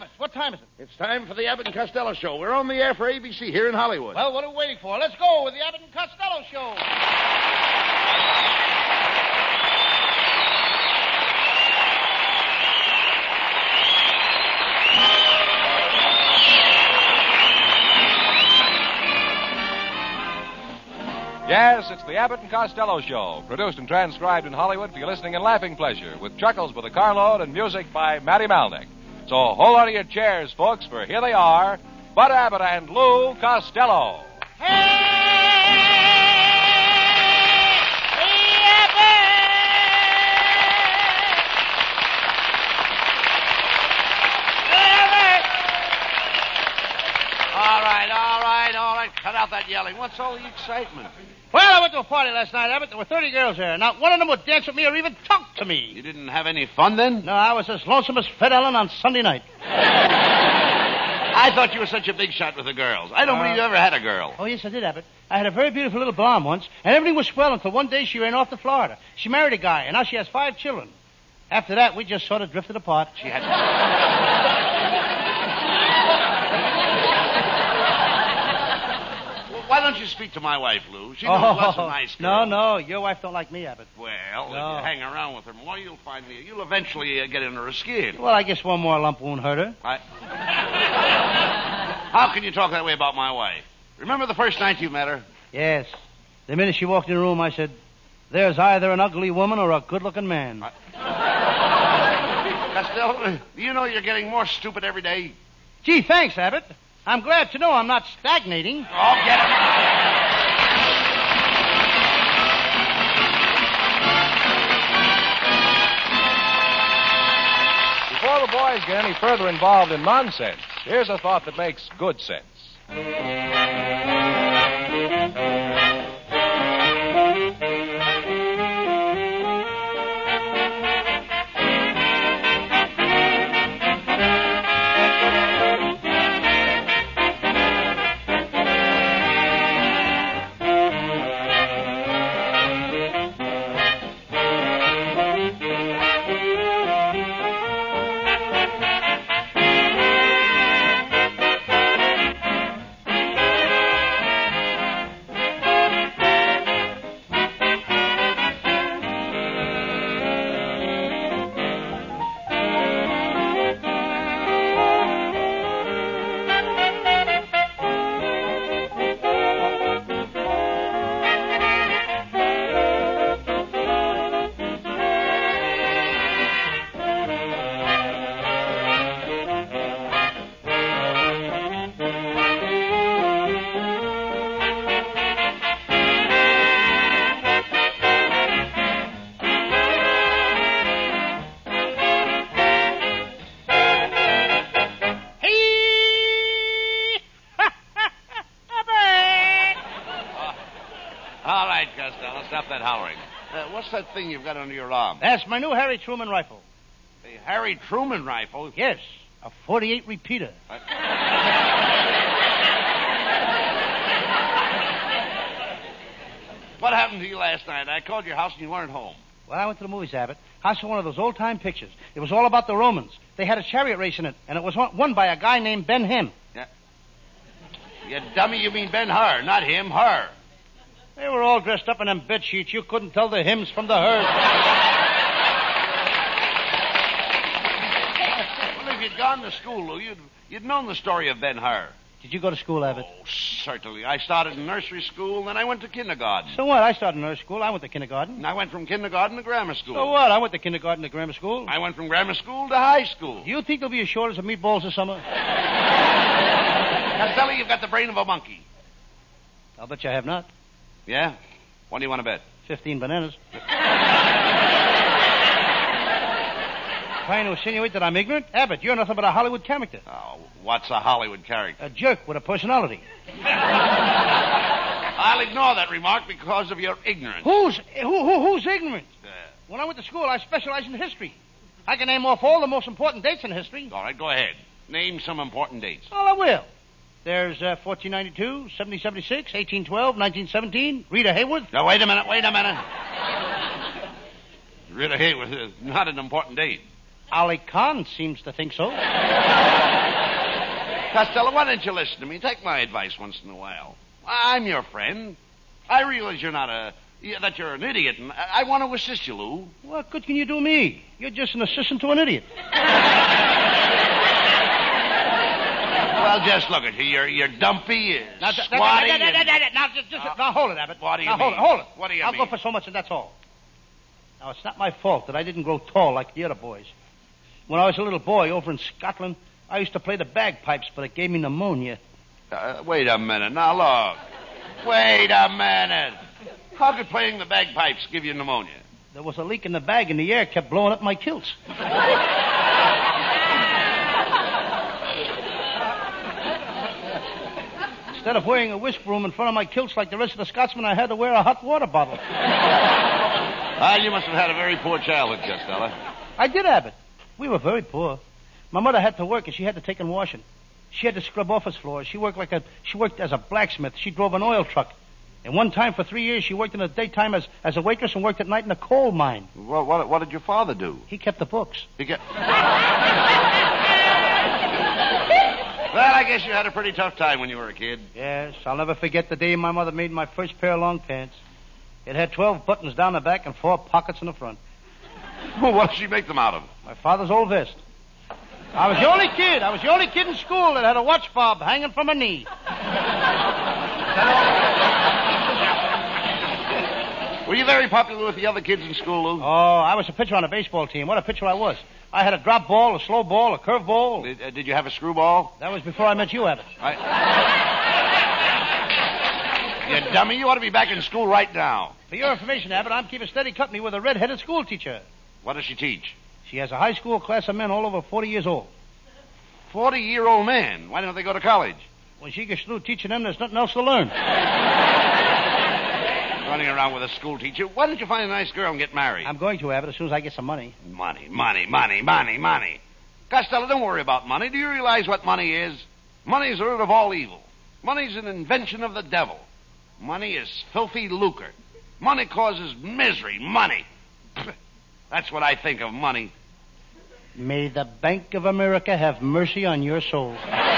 Abbott, what time is it? It's time for the Abbott and Costello Show. We're on the air for ABC here in Hollywood. Well, what are we waiting for? Let's go with the Abbott and Costello Show. Yes, it's the Abbott and Costello Show, produced and transcribed in Hollywood for your listening and laughing pleasure, with chuckles with a carload and music by Matty Malnick. So hold on to your chairs, folks, for here they are, Bud Abbott and Lou Costello. All right. Cut out that yelling. What's all the excitement? Well, I went to a party last night, Abbott. There were 30 girls there. Not one of them would dance with me or even talk to me. You didn't have any fun then? No, I was as lonesome as Fred Allen on Sunday night. I thought you were such a big shot with the girls. I don't believe you ever had a girl. Oh, yes, I did, Abbott. I had a very beautiful little blonde once, and everything was swell until one day she ran off to Florida. She married a guy, and now she has 5 children. After that, we just sort of drifted apart. She had... Why don't you speak to my wife, Lou? She knows lots of nice girls. No. Your wife don't like me, Abbott. Well, if you hang around with her more, you'll find me. You'll eventually get under her skin. Well, I guess one more lump won't hurt her. How can you talk that way about my wife? Remember the first night you met her? Yes. The minute she walked in the room, I said, there's either an ugly woman or a good-looking man. Costello, do you know you're getting more stupid every day? Gee, thanks, Abbott. I'm glad to know I'm not stagnating. Oh, get it. Before the boys get any further involved in nonsense, here's a thought that makes good sense. Stop that hollering. What's that thing you've got under your arm? That's my new Harry Truman rifle. The Harry Truman rifle? Yes, a .48 repeater. What happened to you last night? I called your house and you weren't home. Well, I went to the movies, Abbott. I saw one of those old-time pictures. It was all about the Romans. They had a chariot race in it, and it was won by a guy named Ben-Hur. Yeah. You dummy, you mean Ben-Hur, not him, her. They were all dressed up in them bed sheets. You couldn't tell the hymns from the herd. Well, if you'd gone to school, Lou, you'd known the story of Ben-Hur. Did you go to school, Abbott? Oh, certainly. I started in nursery school, then I went to kindergarten. So what? I started in nursery school. I went to kindergarten. And I went from kindergarten to grammar school. So what? I went to kindergarten to grammar school. I went from grammar school to high school. Do you think there'll be a shortage of meatballs this summer? Costello, you've got the brain of a monkey. I'll bet you I have not. Yeah? What do you want to bet? 15 bananas. Trying to insinuate that I'm ignorant? Abbott, you're nothing but a Hollywood character. Oh, what's a Hollywood character? A jerk with a personality. I'll ignore that remark because of your ignorance. Who's ignorant? When I went to school, I specialized in history. I can name off all the most important dates in history. All right, go ahead. Name some important dates. Well, I will. There's 1492, 1776, 1812, 1917, Rita Hayworth. Now, wait a minute. Rita Hayworth is not an important date. Ali Khan seems to think so. Costello, why don't you listen to me? Take my advice once in a while. I'm your friend. I realize that you're an idiot, and I want to assist you, Lou. What good can you do me? You're just an assistant to an idiot. Well, just look at you. You're dumpy, squatty. Now, hold it, Abbott. What do you mean? Hold it. What do you mean? I'll go for so much, and that's all. Now, it's not my fault that I didn't grow tall like the other boys. When I was a little boy over in Scotland, I used to play the bagpipes, but it gave me pneumonia. Wait a minute. Now, look. Wait a minute. How could playing the bagpipes give you pneumonia? There was a leak in the bag, and the air kept blowing up my kilts. Instead of wearing a whisk broom in front of my kilts like the rest of the Scotsmen, I had to wear a hot water bottle. You must have had a very poor childhood, Costello. I did, Abbott. We were very poor. My mother had to work, and she had to take in washing. She had to scrub office floors. She worked as a blacksmith. She drove an oil truck. And one time for 3 years, she worked in the daytime as a waitress and worked at night in a coal mine. Well, what did your father do? He kept the books. Well, I guess you had a pretty tough time when you were a kid. Yes, I'll never forget the day my mother made my first pair of long pants. It had 12 buttons down the back and 4 pockets in the front. What did she make them out of? My father's old vest. I was the only kid in school that had a watch fob hanging from a knee. Were you very popular with the other kids in school, Lou? Oh, I was a pitcher on a baseball team. What a pitcher I was. I had a drop ball, a slow ball, a curve ball. Did you have a screwball? That was before I met you, Abbott. You dummy, you ought to be back in school right now. For your information, Abbott, I'm keeping steady company with a red-headed school teacher. What does she teach? She has a high school class of men all over 40 years old. 40-year-old man? Why don't they go to college? When she gets through teaching them, there's nothing else to learn. Running around with a school teacher. Why don't you find a nice girl and get married? I'm going to, Abbott, as soon as I get some money. Money. Costello, don't worry about money. Do you realize what money is? Money is the root of all evil. Money is an invention of the devil. Money is filthy lucre. Money causes misery. Money. That's what I think of money. May the Bank of America have mercy on your soul.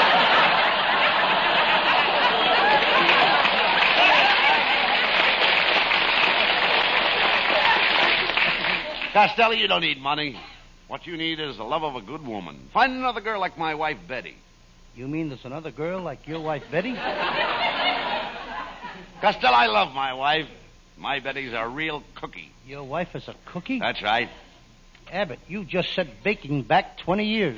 Costello, you don't need money. What you need is the love of a good woman. Find another girl like my wife, Betty. You mean there's another girl like your wife, Betty? Costello, I love my wife. My Betty's a real cookie. Your wife is a cookie? That's right. Abbott, you just set baking back 20 years.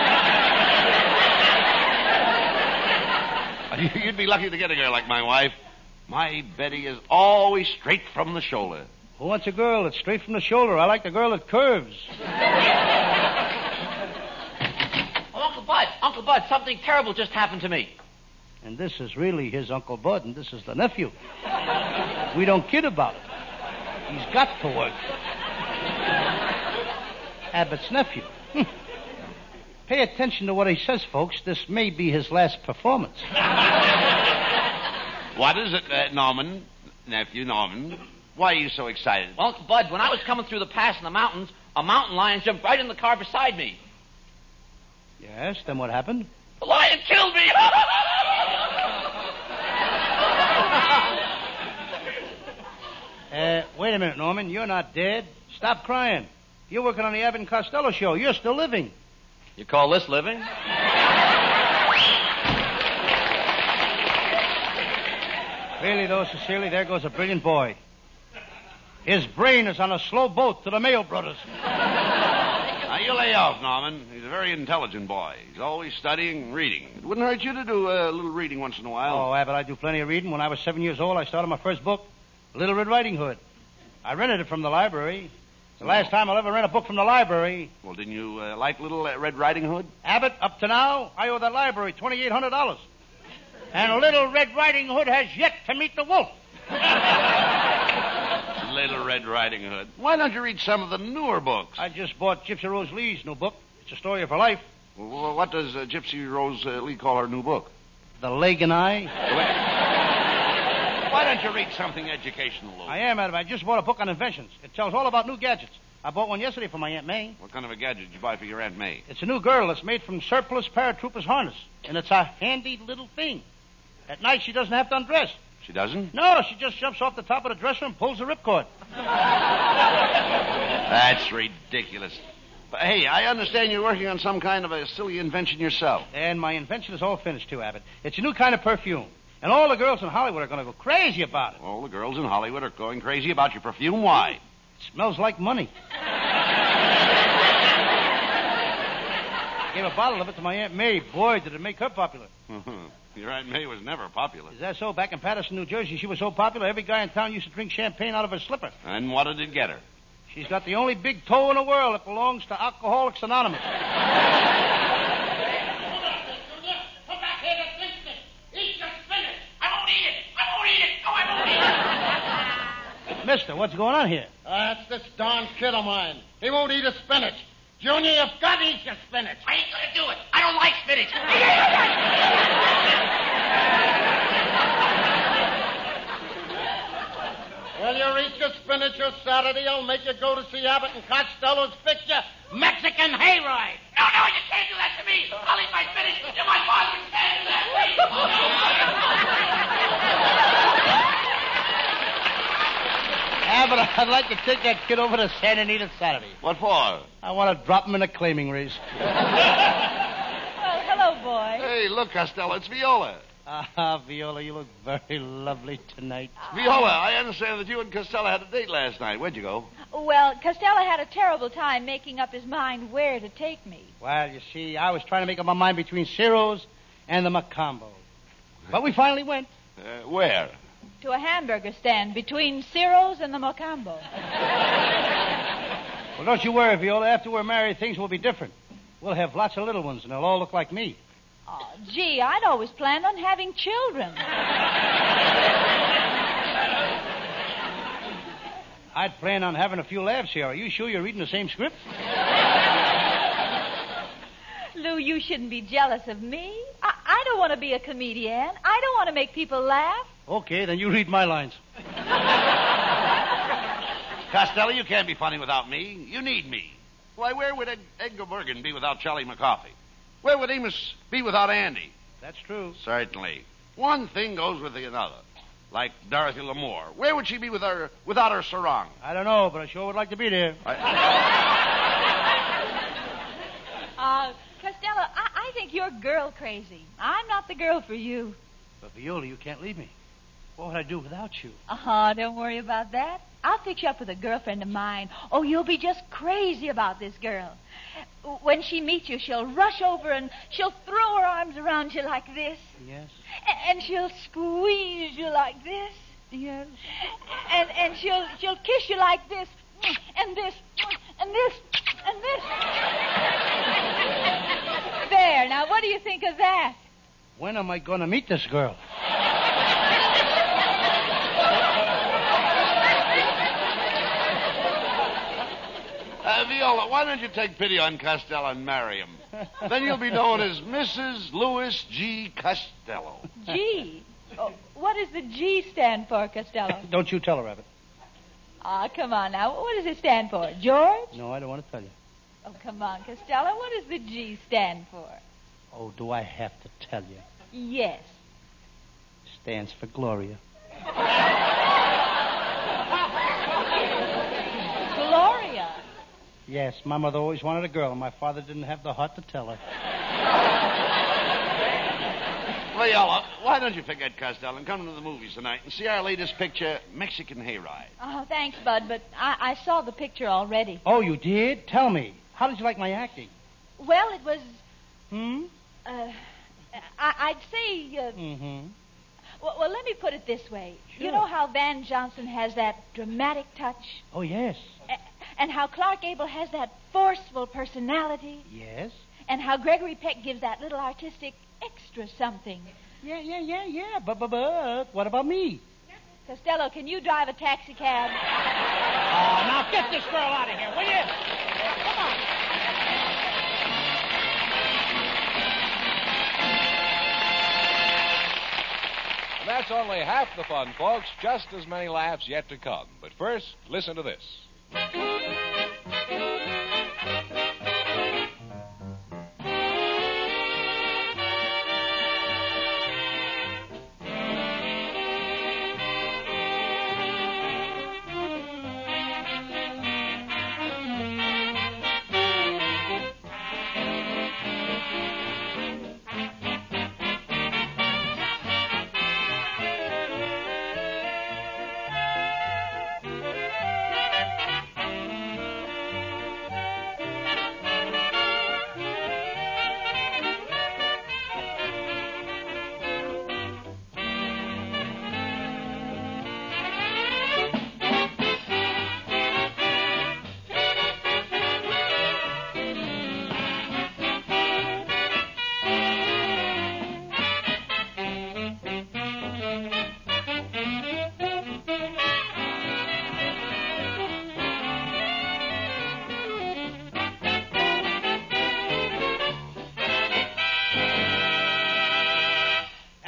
You'd be lucky to get a girl like my wife. My Betty is always straight from the shoulder. Who wants a girl that's straight from the shoulder? I like the girl that curves. Oh, Uncle Bud, something terrible just happened to me. And this is really his Uncle Bud, and this is the nephew. We don't kid about it. He's got to work. Abbott's nephew. Pay attention to what he says, folks. This may be his last performance. What is it, Norman? Nephew Norman? Why are you so excited? Well, Uncle Bud, when I was coming through the pass in the mountains, a mountain lion jumped right in the car beside me. Yes, then what happened? The lion killed me! Wait a minute, Norman. You're not dead. Stop crying. You're working on the Abbott and Costello show. You're still living. You call this living? Really, though, Cecilia, there goes a brilliant boy. His brain is on a slow boat to the Mayo Brothers. Now, you lay off, Norman. He's a very intelligent boy. He's always studying and reading. It wouldn't hurt you to do a little reading once in a while. Oh, Abbott, I do plenty of reading. When I was 7 years old, I started my first book, Little Red Riding Hood. I rented it from the library. It's the last time I'll ever rent a book from the library. Well, didn't you like Little Red Riding Hood? Abbott, up to now, I owe that library $2,800. And Little Red Riding Hood has yet to meet the wolf. Little Red Riding Hood. Why don't you read some of the newer books? I just bought Gypsy Rose Lee's new book. It's a story of her life. Well, what does Gypsy Rose Lee call her new book? The Leg and I. Why don't you read something educational, Lou? I am, Adam. I just bought a book on inventions. It tells all about new gadgets. I bought one yesterday for my Aunt May. What kind of a gadget did you buy for your Aunt May? It's a new girdle that's made from surplus paratroopers harness, and it's a handy little thing. At night, she doesn't have to undress. She doesn't? No, she just jumps off the top of the dresser and pulls the ripcord. That's ridiculous. But, hey, I understand you're working on some kind of a silly invention yourself. And my invention is all finished, too, Abbott. It's a new kind of perfume. And all the girls in Hollywood are going to go crazy about it. All the girls in Hollywood are going crazy about your perfume. Why? It smells like money. I gave a bottle of it to my Aunt May. Boy, did it make her popular. Your Aunt May was never popular. Is that so? Back in Patterson, New Jersey, she was so popular, every guy in town used to drink champagne out of her slipper. And what did it get her? She's got the only big toe in the world that belongs to Alcoholics Anonymous. Come back here this instant. Eat your spinach. I won't eat it. I won't eat it. No, I won't eat it. Mister, what's going on here? That's this darn kid of mine. He won't eat his spinach. Junior, you've got to eat your spinach. I ain't gonna do it. I don't like spinach. Well, you eat your spinach or Saturday, I'll make you go to see Abbott and Costello's picture, Mexican Hayride. No, you can't do that to me. I'll eat my spinach. You're my boss. You can't do that to me. Abbott, I'd like to take that kid over to Santa Anita Saturday. What for? I want to drop him in a claiming race. Well, hello, boy. Hey, look, Costello, it's Viola. Viola, you look very lovely tonight. Viola, I understand that you and Costello had a date last night. Where'd you go? Well, Costello had a terrible time making up his mind where to take me. Well, you see, I was trying to make up my mind between Ciro's and the Macombo. But we finally went. Where? To a hamburger stand between Ciro's and the Mocambo. Well, don't you worry, Viola. After we're married, things will be different. We'll have lots of little ones, and they'll all look like me. Oh, gee, I'd always planned on having children. I'd plan on having a few laughs here. Are you sure you're reading the same script? Lou, you shouldn't be jealous of me. I don't want to be a comedian. I don't want to make people laugh. Okay, then you read my lines. Costello, you can't be funny without me. You need me. Why, where would Edgar Bergen be without Charlie McCarthy? Where would Amos be without Andy? That's true. Certainly. One thing goes with the other. Like Dorothy Lamour. Where would she be without her sarong? I don't know, but I sure would like to be there. Costello, I think you're girl crazy. I'm not the girl for you. But, Viola, you can't leave me. What would I do without you? Don't worry about that. I'll fix you up with a girlfriend of mine. Oh, you'll be just crazy about this girl. When she meets you, she'll rush over and she'll throw her arms around you like this. Yes. And she'll squeeze you like this. Yes. And she'll kiss you like this. And this. And this. And this. There. Now, what do you think of that? When am I going to meet this girl? Viola, why don't you take pity on Costello and marry him? Then you'll be known as Mrs. Louis G. Costello. G? Oh, what does the G stand for, Costello? Don't you tell her, Abbott. Come on now. What does it stand for? George? No, I don't want to tell you. Oh, come on, Costello. What does the G stand for? Oh, do I have to tell you? Yes. Stands for Gloria. Gloria? Yes, my mother always wanted a girl, and my father didn't have the heart to tell her. Viola, why don't you forget Costello and come to the movies tonight and see our latest picture, Mexican Hayride? Oh, thanks, Bud, but I saw the picture already. Oh, you did? Tell me. How did you like my acting? Well, it was... I'd say... Well, let me put it this way. Sure. You know how Van Johnson has that dramatic touch? Oh, yes. And how Clark Gable has that forceful personality? Yes. And how Gregory Peck gives that little artistic extra something? Yeah. But what about me? Costello, can you drive a taxi cab? Oh, now get this girl out of here, will you? Come on. And that's only half the fun, folks. Just as many laughs yet to come. But first, listen to this.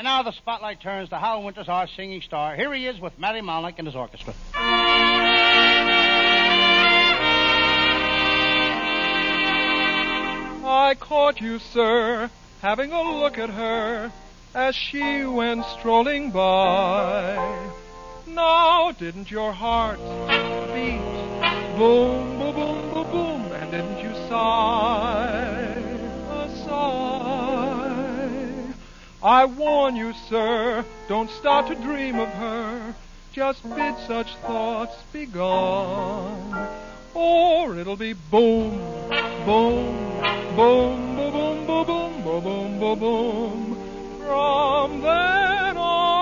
now the spotlight turns to Hal Winters, our singing star. Here he is with Matty Malnick and his orchestra. I caught you, sir, having a look at her as she went strolling by. Now, didn't your heart beat boom, boom, boom, boom, boom, and didn't you sigh a sigh? I warn you, sir, don't start to dream of her. Just bid such thoughts be gone, or it'll be boom, boom, boom, boom, boom, boom, boom, boom, boom, boom, boom. From then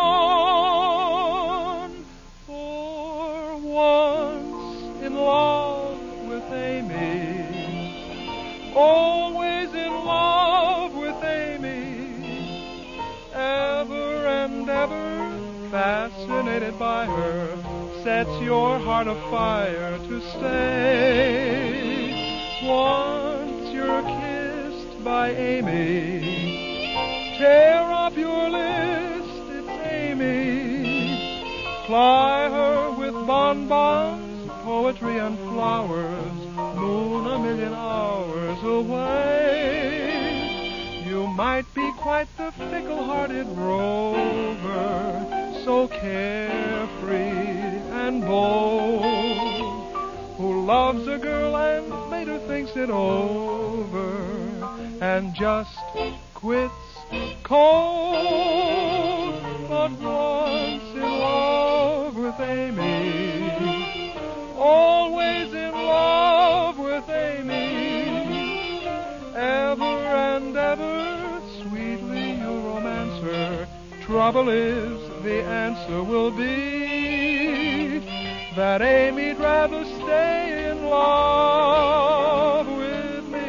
on, for once in love with Amy, always in love with Amy, ever and ever fascinated by her, sets your heart afire to stay. Once you're kissed by Amy, tear up your list, it's Amy. Ply her with bonbons, poetry and flowers, moon a million hours away. You might be quite the fickle-hearted rover, so carefree and bold, who loves a girl and later thinks it over and just quits cold. But once in love with Amy, always in love with Amy, ever and ever sweetly you romance her. Trouble is, the answer will be that Amy'd rather stay in love with me.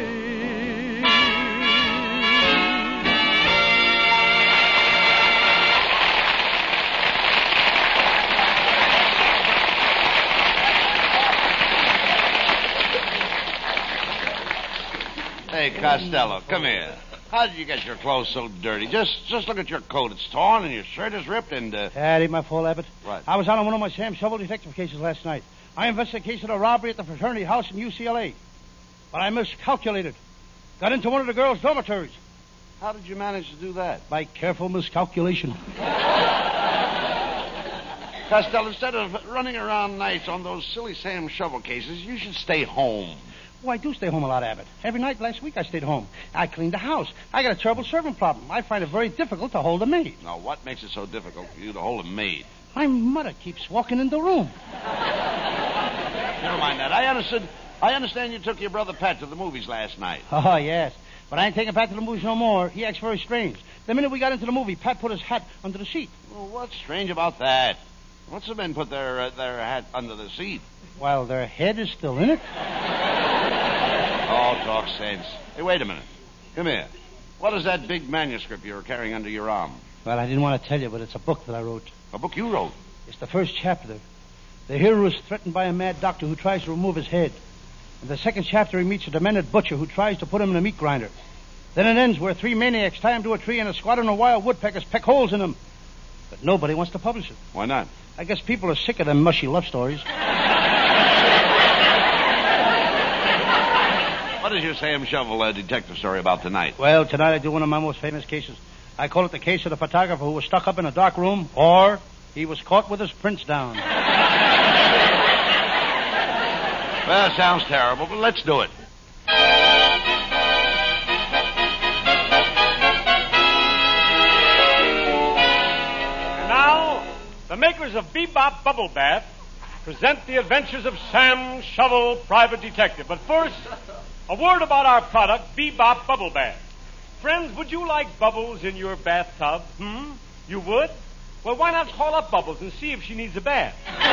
Hey, Costello, come here. How did you get your clothes so dirty? Just look at your coat. It's torn and your shirt is ripped and... That ain't my fault, Abbott. What? I was out on one of my Sam Shovel detective cases last night. I investigated a robbery at the fraternity house in UCLA. But I miscalculated. Got into one of the girls' dormitories. How did you manage to do that? By careful miscalculation. Costello, instead of running around nights on those silly Sam Shovel cases, you should stay home. Oh, I do stay home a lot, Abbott. Every night last week I stayed home. I cleaned the house. I got a terrible servant problem. I find it very difficult to hold a maid. Now, what makes it so difficult for you to hold a maid? My mother keeps walking in the room. Never mind that. I understand you took your brother Pat to the movies last night. Oh, yes. But I ain't taking Pat to the movies no more. He acts very strange. The minute we got into the movie, Pat put his hat under the seat. Well, what's strange about that? What's the men put their hat under the seat? While their head is still in it. Oh, talk sense. Hey, wait a minute. Come here. What is that big manuscript you're carrying under your arm? Well, I didn't want to tell you, but it's a book that I wrote. A book you wrote? It's the first chapter. The hero is threatened by a mad doctor who tries to remove his head. In the second chapter, he meets a demented butcher who tries to put him in a meat grinder. Then it ends where 3 maniacs tie him to a tree and a squadron of wild woodpeckers peck holes in him. But nobody wants to publish it. Why not? I guess people are sick of them mushy love stories. What is your Sam Shovel detective story about tonight? Well, tonight I do one of my most famous cases. I call it the case of the photographer who was stuck up in a dark room, or he was caught with his prints down. Well, it sounds terrible, but let's do it. And now, the makers of Bebop Bubble Bath present the adventures of Sam Shovel, Private Detective. But first, a word about our product, Bebop Bubble Bath. Friends, would you like Bubbles in your bathtub? You would? Well, why not call up Bubbles and see if she needs a bath?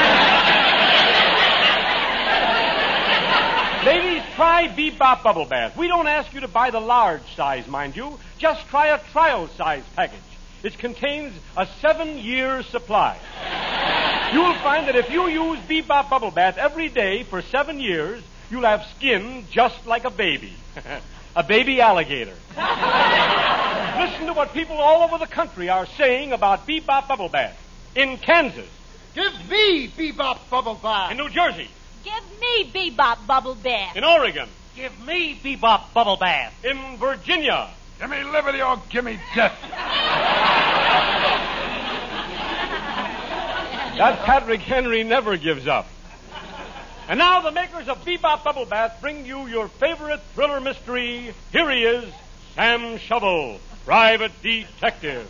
Ladies, try Bebop Bubble Bath. We don't ask you to buy the large size, mind you. Just try a trial size package. It contains a 7-year supply. You'll find that if you use Bebop Bubble Bath every day for 7 years, you'll have skin just like a baby. A baby alligator. Listen to what people all over the country are saying about Bebop Bubble Bath. In Kansas. Give me Bebop Bubble Bath. In New Jersey. Give me Bebop Bubble Bath. In Oregon. Give me Bebop Bubble Bath. In Virginia. Give me liberty or give me death. That Patrick Henry never gives up. And now the makers of Bebop Bubble Bath bring you your favorite thriller mystery. Here he is, Sam Shovel, private detective.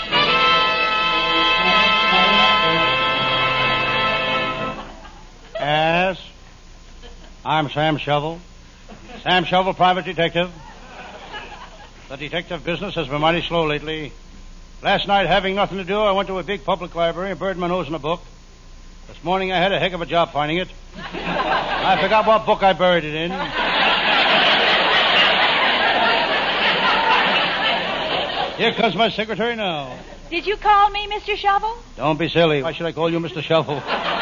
Yes. I'm Sam Shovel. Sam Shovel, private detective. The detective business has been mighty slow lately. Last night, having nothing to do, I went to a big public library and buried my nose in a book. This morning, I had a heck of a job finding it. I forgot what book I buried it in. Here comes my secretary now. Did you call me Mr. Shovel? Don't be silly. Why should I call you Mr. Shovel?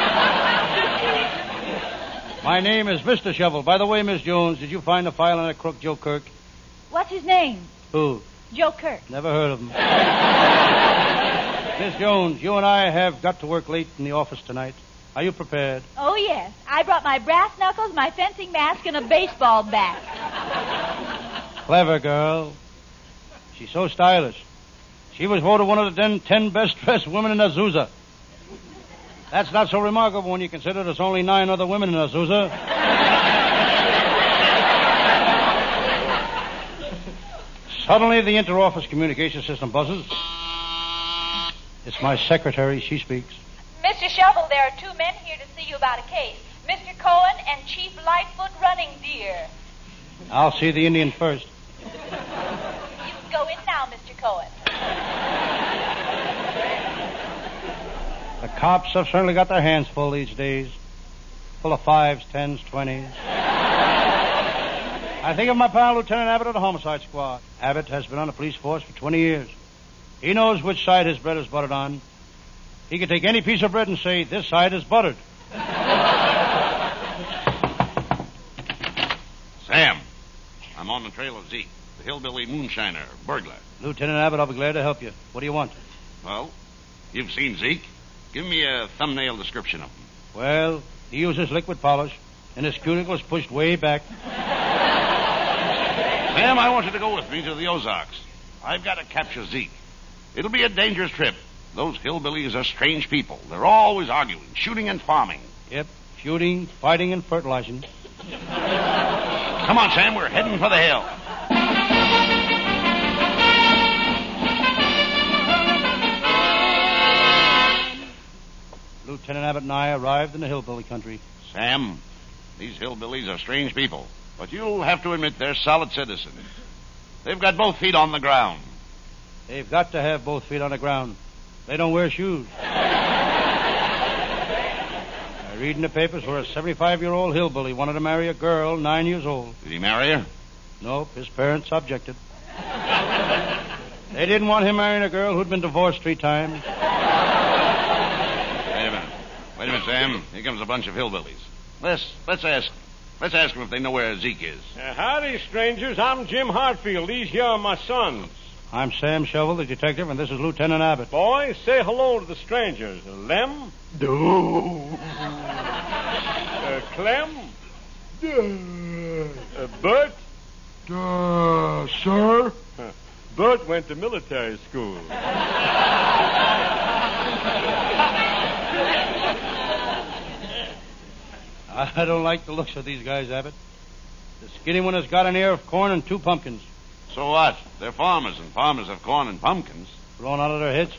My name is Mr. Shovel. By the way, Miss Jones, did you find the file on that crook Joe Kirk? What's his name? Who? Joe Kirk. Never heard of him. Miss Jones, you and I have got to work late in the office tonight. Are you prepared? Oh, yes. I brought my brass knuckles, my fencing mask, and a baseball bat. Clever girl. She's so stylish. She was voted one of the 10 best-dressed women in Azusa. That's not so remarkable when you consider there's only 9 other women in Azusa. Suddenly, the inter-office communication system buzzes. It's my secretary. She speaks. Mr. Shovel, there are 2 men here to see you about a case. Mr. Cohen and Chief Lightfoot Running Deer. I'll see the Indian first. You can go in now, Mr. Cohen. The cops have certainly got their hands full these days. Full of 5s, 10s, 20s. I think of my pal, Lieutenant Abbott of the Homicide Squad. Abbott has been on the police force for 20 years. He knows which side his bread is buttered on. He can take any piece of bread and say, this side is buttered. Sam, I'm on the trail of Zeke, the hillbilly moonshiner, burglar. Lieutenant Abbott, I'll be glad to help you. What do you want? Well, you've seen Zeke. Give me a thumbnail description of him. Well, he uses liquid polish, and his cuticle is pushed way back. Sam, I want you to go with me to the Ozarks. I've got to capture Zeke. It'll be a dangerous trip. Those hillbillies are strange people. They're always arguing, shooting and farming. Yep, shooting, fighting, and fertilizing. Come on, Sam, we're heading for the hill. Lieutenant Abbott and I arrived in the hillbilly country. Sam, these hillbillies are strange people, but you'll have to admit they're solid citizens. They've got both feet on the ground. They've got to have both feet on the ground. They don't wear shoes. I read in the papers where a 75-year-old hillbilly wanted to marry a girl 9 years old. Did he marry her? Nope, his parents objected. They didn't want him marrying a girl who'd been divorced 3 times. Wait a minute, Sam. Here comes a bunch of hillbillies. Let's ask them if they know where Zeke is. Howdy, strangers. I'm Jim Hartfield. These here are my sons. I'm Sam Shovel, the detective, and this is Lieutenant Abbott. Boys, say hello to the strangers. Lem? Do. Clem? Bert? Sir? Bert went to military school. I don't like the looks of these guys, Abbott. The skinny one has got an ear of corn and 2 pumpkins. So what? They're farmers, and farmers have corn and pumpkins. Blown out of their heads.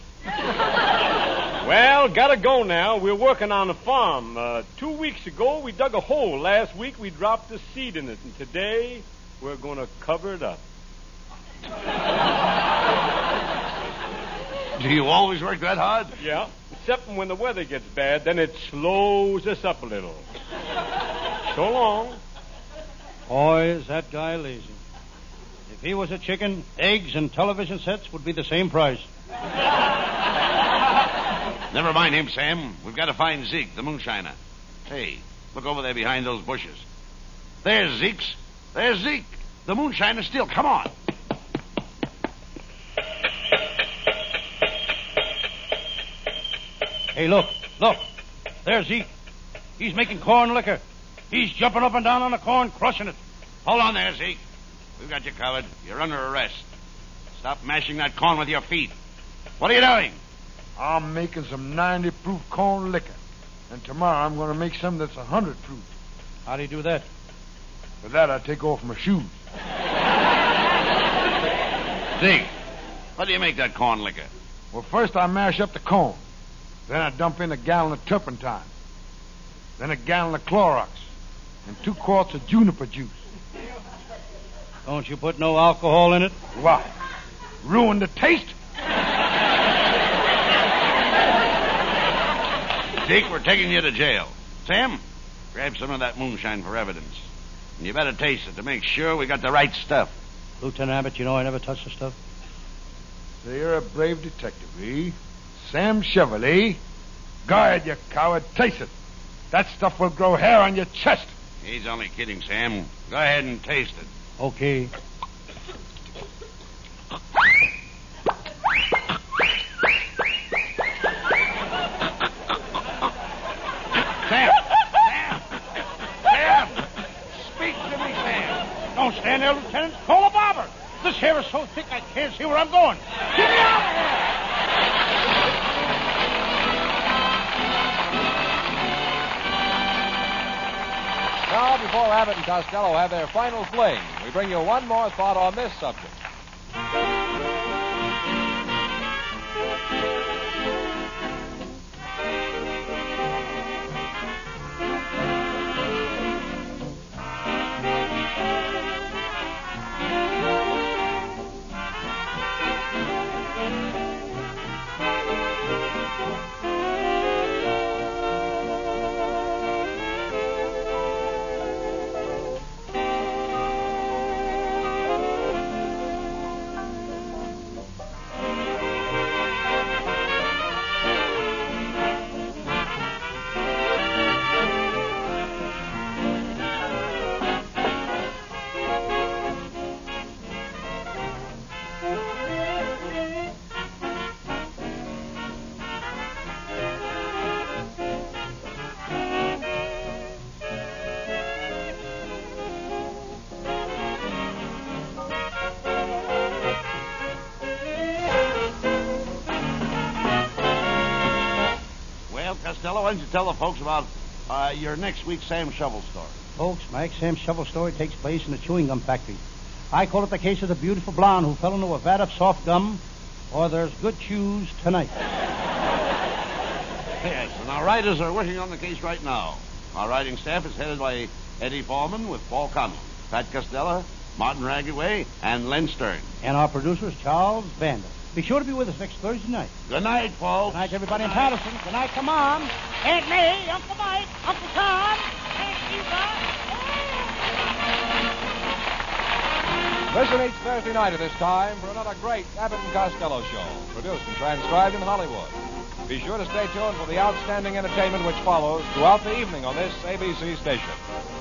Well, gotta go now. We're working on the farm. 2 weeks ago, we dug a hole. Last week, we dropped the seed in it. And today, we're going to cover it up. Do you always work that hard? Yeah. Except when the weather gets bad, then it slows us up a little. So long. Boy, is that guy lazy. If he was a chicken, eggs and television sets would be the same price. Never mind him, Sam. We've got to find Zeke, the moonshiner. Hey, look over there behind those bushes. There's Zeke, the moonshiner still. Come on. Hey, look. There's Zeke. He's making corn liquor. He's jumping up and down on the corn, crushing it. Hold on there, Zeke. We've got you covered. You're under arrest. Stop mashing that corn with your feet. What are you doing? I'm making some 90 proof corn liquor. And tomorrow I'm going to make some that's 100 proof. How do you do that? For that, I take off my shoes. Zeke, how do you make that corn liquor? Well, first I mash up the corn. Then I dump in a gallon of turpentine. Then a gallon of Clorox. And 2 quarts of juniper juice. Don't you put no alcohol in it? Why? Ruin the taste? Zeke, we're taking you to jail. Sam, grab some of that moonshine for evidence. And you better taste it to make sure we got the right stuff. Lieutenant Abbott, you know I never touch the stuff. So you're a brave detective, eh? Sam Chevrolet. Go ahead, you coward. Taste it. That stuff will grow hair on your chest. He's only kidding, Sam. Go ahead and taste it. Okay. Sam! Speak to me, Sam. Don't stand there, Lieutenant. Call a barber. This hair is so thick I can't see where I'm going. Get me out of here! Now, before Abbott and Costello have their final fling, we bring you one more thought on this subject. Costello, why don't you tell the folks about your next week's Sam Shovel story? Folks, my next Sam Shovel story takes place in a chewing gum factory. I call it the case of the beautiful blonde who fell into a vat of soft gum, or there's good chews tonight. Yes, and our writers are working on the case right now. Our writing staff is headed by Eddie Foreman with Paul Conlon, Pat Costello, Martin Raggaway, and Len Stern. And our producer is Charles Vander. Be sure to be with us next Thursday night. Good night, folks. Good night, everybody in Patterson. Good night, come on. Aunt May, Uncle Mike, Uncle Tom, Aunt Eva. Listen each Thursday night at this time for another great Abbott and Costello show, produced and transcribed in Hollywood. Be sure to stay tuned for the outstanding entertainment which follows throughout the evening on this ABC station.